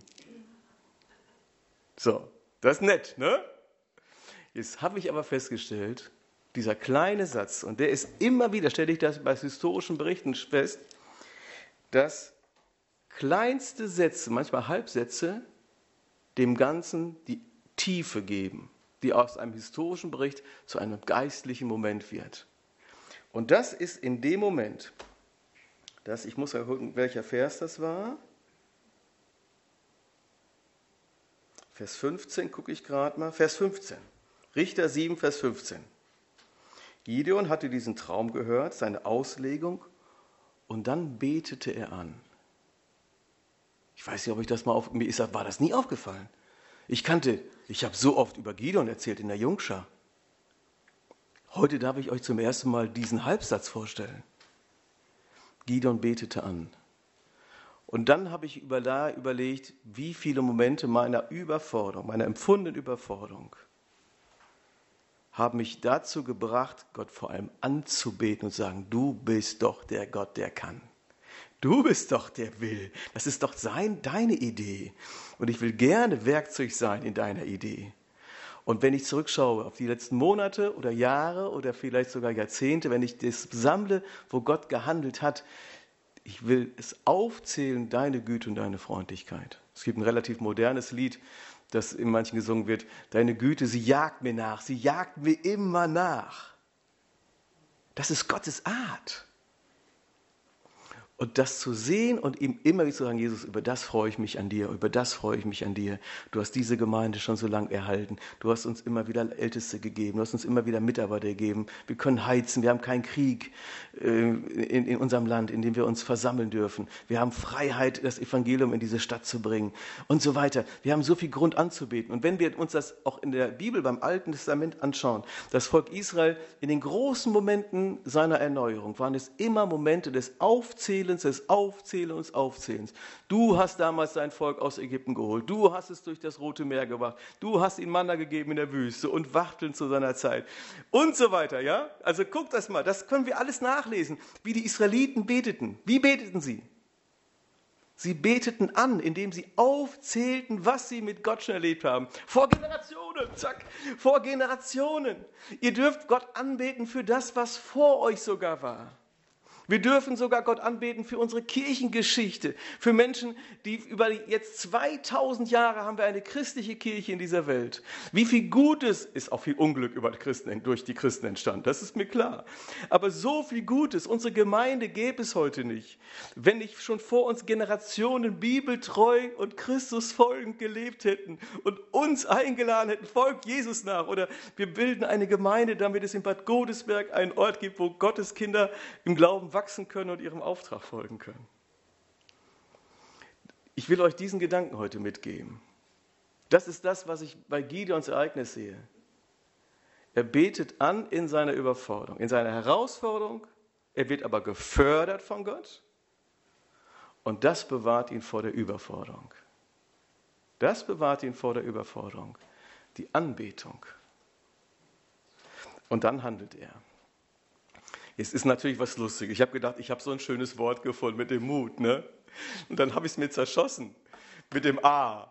So, das ist nett, ne? Jetzt habe ich aber festgestellt, dieser kleine Satz, und der ist immer wieder, stelle ich das bei historischen Berichten fest, dass kleinste Sätze, manchmal Halbsätze, dem Ganzen die Tiefe geben, die aus einem historischen Bericht zu einem geistlichen Moment wird. Und das ist in dem Moment, dass, ich muss ja gucken, welcher Vers das war. Vers fünfzehn, gucke ich gerade mal. Vers fünfzehn. Richter sieben, Vers fünfzehn. Gideon hatte diesen Traum gehört, seine Auslegung, und dann betete er an. Ich weiß nicht, ob ich das mal auf, mir ist, war das nie aufgefallen. Ich kannte, ich habe so oft über Gideon erzählt in der Jungschar. Heute darf ich euch zum ersten Mal diesen Halbsatz vorstellen. Gideon betete an. Und dann habe ich überlegt, wie viele Momente meiner Überforderung, meiner empfundenen Überforderung, haben mich dazu gebracht, Gott vor allem anzubeten und zu sagen, du bist doch der Gott, der kann. Du bist doch der will. Das ist doch sein, deine Idee. Und ich will gerne Werkzeug sein in deiner Idee. Und wenn ich zurückschaue auf die letzten Monate oder Jahre oder vielleicht sogar Jahrzehnte, wenn ich das sammle, wo Gott gehandelt hat, ich will es aufzählen, deine Güte und deine Freundlichkeit. Es gibt ein relativ modernes Lied, das in manchen gesungen wird. Deine Güte, sie jagt mir nach, sie jagt mir immer nach. Das ist Gottes Art. Und das zu sehen und ihm immer wieder zu sagen, Jesus, über das freue ich mich an dir, über das freue ich mich an dir. Du hast diese Gemeinde schon so lange erhalten. Du hast uns immer wieder Älteste gegeben, du hast uns immer wieder Mitarbeiter gegeben. Wir können heizen, wir haben keinen Krieg äh, in, in unserem Land, in dem wir uns versammeln dürfen. Wir haben Freiheit, das Evangelium in diese Stadt zu bringen und so weiter. Wir haben so viel Grund anzubeten. Und wenn wir uns das auch in der Bibel beim Alten Testament anschauen, das Volk Israel in den großen Momenten seiner Erneuerung waren es immer Momente des Aufzählens, des Aufzählens, Aufzählens. Du hast damals dein Volk aus Ägypten geholt. Du hast es durch das Rote Meer gebracht. Du hast ihm Manna gegeben in der Wüste und Wachteln zu seiner Zeit und so weiter. Ja? Also guck das mal, das können wir alles nachlesen, wie die Israeliten beteten. Wie beteten sie? Sie beteten an, indem sie aufzählten, was sie mit Gott schon erlebt haben. Vor Generationen, zack, vor Generationen. Ihr dürft Gott anbeten für das, was vor euch sogar war. Wir dürfen sogar Gott anbeten für unsere Kirchengeschichte, für Menschen, die über jetzt zweitausend Jahre haben wir eine christliche Kirche in dieser Welt. Wie viel Gutes ist auch viel Unglück über Christen, durch die Christen entstanden, das ist mir klar. Aber so viel Gutes, unsere Gemeinde gäbe es heute nicht, wenn nicht schon vor uns Generationen bibeltreu und Christus folgend gelebt hätten und uns eingeladen hätten, folgt Jesus nach. Oder wir bilden eine Gemeinde, damit es in Bad Godesberg einen Ort gibt, wo Gottes Kinder im Glauben wachsen können und ihrem Auftrag folgen können. Ich will euch diesen Gedanken heute mitgeben. Das ist das, was ich bei Gideons Ereignis sehe. Er betet an in seiner Überforderung, in seiner Herausforderung. Er wird aber gefördert von Gott. Und das bewahrt ihn vor der Überforderung. Das bewahrt ihn vor der Überforderung. Die Anbetung. Und dann handelt er. Jetzt ist natürlich was Lustiges. Ich habe gedacht, ich habe so ein schönes Wort gefunden mit dem Mut. Ne? Und dann habe ich es mir zerschossen mit dem A.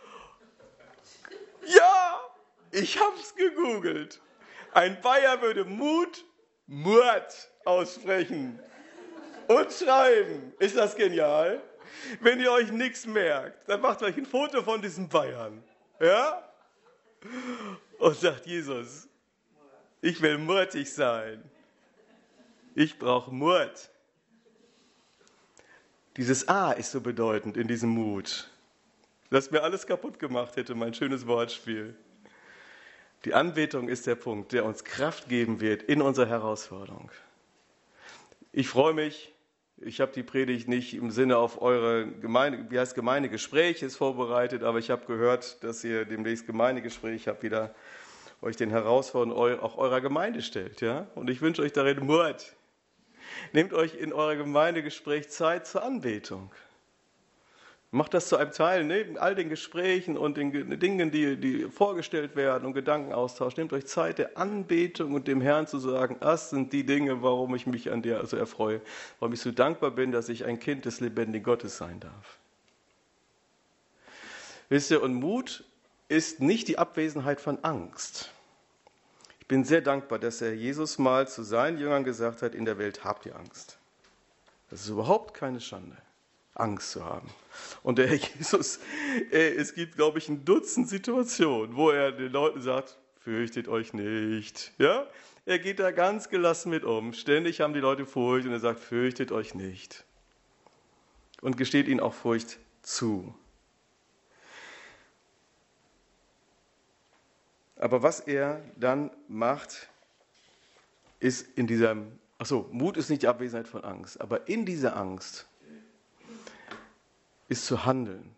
Ja, ich habe es gegoogelt. Ein Bayer würde Mut, Murt aussprechen und schreiben. Ist das genial? Wenn ihr euch nichts merkt, dann macht euch ein Foto von diesen Bayern. Ja? Und sagt Jesus, ich will murtig sein. Ich brauche Mut. Dieses A ist so bedeutend in diesem Mut, dass mir alles kaputt gemacht hätte, mein schönes Wortspiel. Die Anbetung ist der Punkt, der uns Kraft geben wird in unserer Herausforderung. Ich freue mich, ich habe die Predigt nicht im Sinne auf eure Gemeinde, wie heißt Gemeindegespräches vorbereitet, aber ich habe gehört, dass ihr demnächst Gemeindegespräch habt, wieder euch den Herausforderungen auch eurer Gemeinde stellt. Ja? Und ich wünsche euch darin Mut. Nehmt euch in euer Gemeindegespräch Zeit zur Anbetung. Macht das zu einem Teil, neben all den Gesprächen und den Dingen, die, die vorgestellt werden und Gedankenaustausch. Nehmt euch Zeit der Anbetung und dem Herrn zu sagen, das sind die Dinge, warum ich mich an dir also erfreue, warum ich so dankbar bin, dass ich ein Kind des lebendigen Gottes sein darf. Wisst ihr, und Mut ist nicht die Abwesenheit von Angst. Ich bin sehr dankbar, dass er Jesus mal zu seinen Jüngern gesagt hat, in der Welt habt ihr Angst. Das ist überhaupt keine Schande, Angst zu haben. Und der Herr Jesus, äh, es gibt, glaube ich, ein Dutzend Situationen, wo er den Leuten sagt, fürchtet euch nicht. Ja? Er geht da ganz gelassen mit um. Ständig haben die Leute Furcht und er sagt, fürchtet euch nicht. Und gesteht ihnen auch Furcht zu. Aber was er dann macht, ist in dieser, achso, Mut ist nicht die Abwesenheit von Angst, aber in dieser Angst ist zu handeln.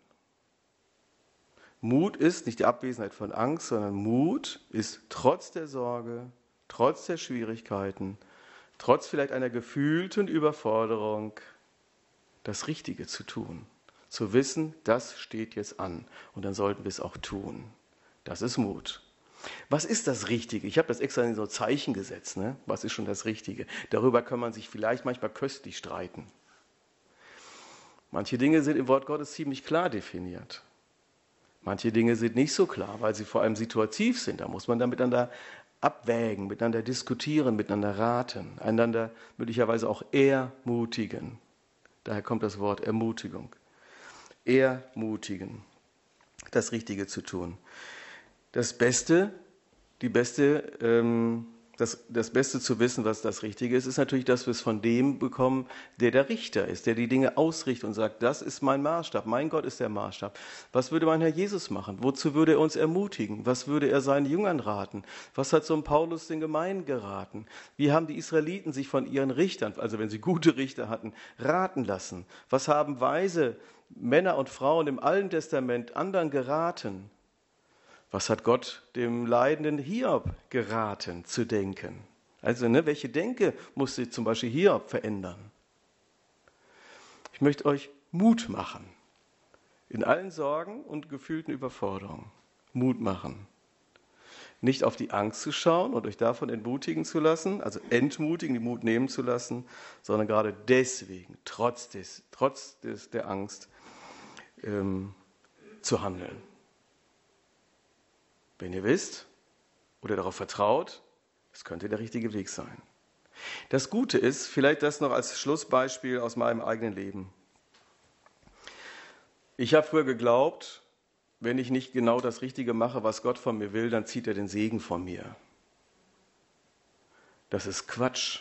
Mut ist nicht die Abwesenheit von Angst, sondern Mut ist trotz der Sorge, trotz der Schwierigkeiten, trotz vielleicht einer gefühlten Überforderung, das Richtige zu tun. Zu wissen, das steht jetzt an und dann sollten wir es auch tun. Das ist Mut. Was ist das Richtige? Ich habe das extra in so Zeichen gesetzt. Ne? Was ist schon das Richtige? Darüber kann man sich vielleicht manchmal köstlich streiten. Manche Dinge sind im Wort Gottes ziemlich klar definiert. Manche Dinge sind nicht so klar, weil sie vor allem situativ sind. Da muss man dann miteinander abwägen, miteinander diskutieren, miteinander raten, einander möglicherweise auch ermutigen. Daher kommt das Wort Ermutigung. Ermutigen, das Richtige zu tun. Das Beste, die beste, ähm, das, das Beste zu wissen, was das Richtige ist, ist natürlich, dass wir es von dem bekommen, der der Richter ist, der die Dinge ausrichtet und sagt, das ist mein Maßstab, mein Gott ist der Maßstab. Was würde mein Herr Jesus machen? Wozu würde er uns ermutigen? Was würde er seinen Jüngern raten? Was hat so ein Paulus den Gemeinden geraten? Wie haben die Israeliten sich von ihren Richtern, also wenn sie gute Richter hatten, raten lassen? Was haben weise Männer und Frauen im Alten Testament anderen geraten? Was hat Gott dem leidenden Hiob geraten zu denken? Also, ne, welche Denke musste zum Beispiel Hiob verändern? Ich möchte euch Mut machen. In allen Sorgen und gefühlten Überforderungen. Mut machen. Nicht auf die Angst zu schauen und euch davon entmutigen zu lassen, also entmutigen, den Mut nehmen zu lassen, sondern gerade deswegen, trotz, des, trotz des, der Angst, ähm, zu handeln. Wenn ihr wisst oder darauf vertraut, das könnte der richtige Weg sein. Das Gute ist, vielleicht das noch als Schlussbeispiel aus meinem eigenen Leben. Ich habe früher geglaubt, wenn ich nicht genau das Richtige mache, was Gott von mir will, dann zieht er den Segen von mir. Das ist Quatsch,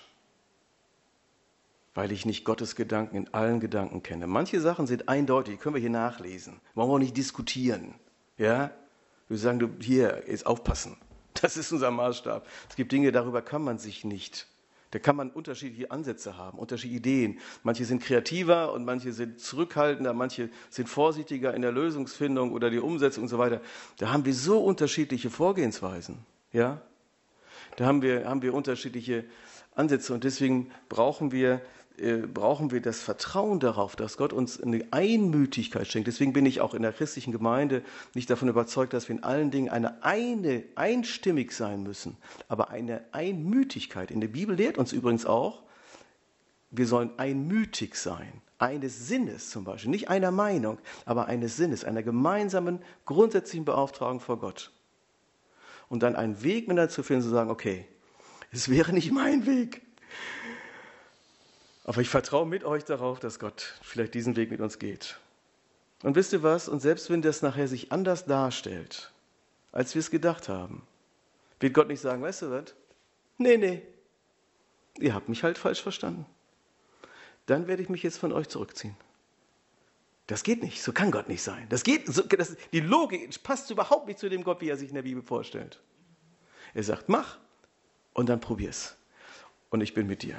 weil ich nicht Gottes Gedanken in allen Gedanken kenne. Manche Sachen sind eindeutig, die können wir hier nachlesen. Wollen wir auch nicht diskutieren. Ja? Wir sagen, du, hier, jetzt aufpassen. Das ist unser Maßstab. Es gibt Dinge, darüber kann man sich nicht. Da kann man unterschiedliche Ansätze haben, unterschiedliche Ideen. Manche sind kreativer und manche sind zurückhaltender, manche sind vorsichtiger in der Lösungsfindung oder die Umsetzung und so weiter. Da haben wir so unterschiedliche Vorgehensweisen. Ja? Da haben wir, haben wir unterschiedliche Ansätze und deswegen brauchen wir, äh, brauchen wir das Vertrauen darauf, dass Gott uns eine Einmütigkeit schenkt. Deswegen bin ich auch in der christlichen Gemeinde nicht davon überzeugt, dass wir in allen Dingen eine, eine einstimmig sein müssen, aber eine Einmütigkeit. In der Bibel lehrt uns übrigens auch, wir sollen einmütig sein, eines Sinnes zum Beispiel, nicht einer Meinung, aber eines Sinnes, einer gemeinsamen, grundsätzlichen Beauftragung vor Gott. Und dann einen Weg miteinander zu finden, zu sagen, okay, es wäre nicht mein Weg. Aber ich vertraue mit euch darauf, dass Gott vielleicht diesen Weg mit uns geht. Und wisst ihr was? Und selbst wenn das nachher sich anders darstellt, als wir es gedacht haben, wird Gott nicht sagen, weißt du was? Nee, nee, ihr habt mich halt falsch verstanden. Dann werde ich mich jetzt von euch zurückziehen. Das geht nicht, so kann Gott nicht sein. Das geht, so, das, die Logik passt überhaupt nicht zu dem Gott, wie er sich in der Bibel vorstellt. Er sagt, mach und dann probier's. Und ich bin mit dir.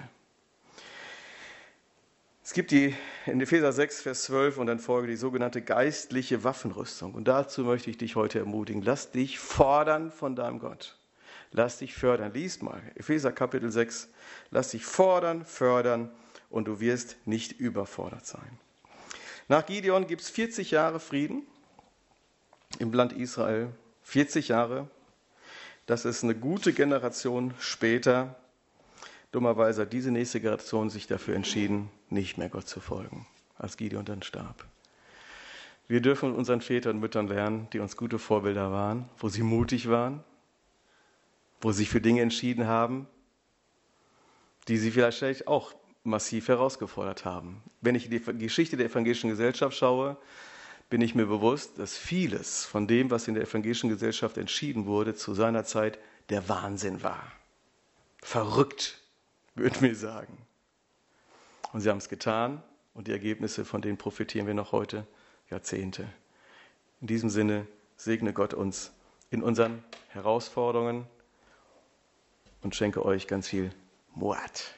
Es gibt die in Epheser sechs, Vers zwölf und dann folge die sogenannte geistliche Waffenrüstung. Und dazu möchte ich dich heute ermutigen. Lass dich fordern von deinem Gott. Lass dich fördern. Lies mal, Epheser Kapitel sechs. Lass dich fordern, fördern und du wirst nicht überfordert sein. Nach Gideon gibt es vierzig Jahre Frieden im Land Israel. vierzig Jahre. Das ist eine gute Generation später. Dummerweise hat diese nächste Generation sich dafür entschieden, nicht mehr Gott zu folgen, als Gideon dann starb. Wir dürfen von unseren Vätern und Müttern lernen, die uns gute Vorbilder waren, wo sie mutig waren, wo sie sich für Dinge entschieden haben, die sie vielleicht auch massiv herausgefordert haben. Wenn ich die Geschichte der evangelischen Gesellschaft schaue, bin ich mir bewusst, dass vieles von dem, was in der evangelischen Gesellschaft entschieden wurde, zu seiner Zeit der Wahnsinn war. Verrückt, würden wir sagen. Und sie haben es getan und die Ergebnisse, von denen profitieren wir noch heute Jahrzehnte. In diesem Sinne segne Gott uns in unseren Herausforderungen und schenke euch ganz viel Muat.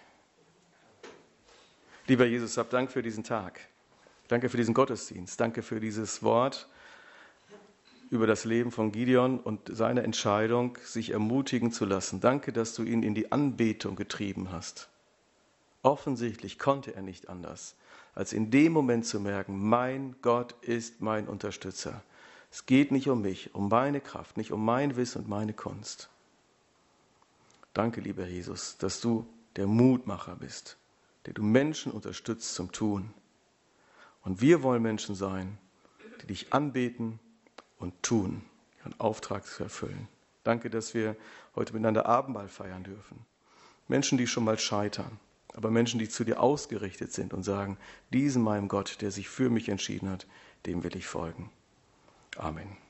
Lieber Jesus, hab Dank für diesen Tag. Danke für diesen Gottesdienst. Danke für dieses Wort über das Leben von Gideon und seine Entscheidung, sich ermutigen zu lassen. Danke, dass du ihn in die Anbetung getrieben hast. Offensichtlich konnte er nicht anders, als in dem Moment zu merken, mein Gott ist mein Unterstützer. Es geht nicht um mich, um meine Kraft, nicht um mein Wissen und meine Kunst. Danke, lieber Jesus, dass du der Mutmacher bist, der du Menschen unterstützt zum Tun. Und wir wollen Menschen sein, die dich anbeten und tun, ihren Auftrag zu erfüllen. Danke, dass wir heute miteinander Abendmahl feiern dürfen. Menschen, die schon mal scheitern, aber Menschen, die zu dir ausgerichtet sind und sagen, diesem meinem Gott, der sich für mich entschieden hat, dem will ich folgen. Amen.